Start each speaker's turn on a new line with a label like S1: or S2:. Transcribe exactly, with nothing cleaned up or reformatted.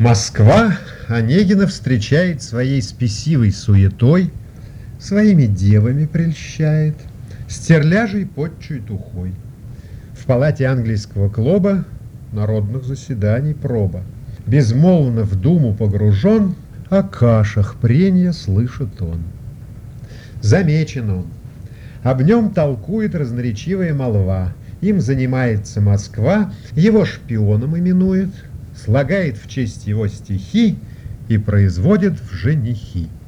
S1: Москва Онегина встречает своей спесивой суетой, своими девами прельщает, стерляжей подчует ухой. В палате английского клуба народных заседаний проба. Безмолвно в думу погружен, о кашах пренья слышит он. Замечен он. Об нем толкует разноречивая молва. Им занимается Москва, его шпионом именует, слагает в честь его стихи и производит в женихи.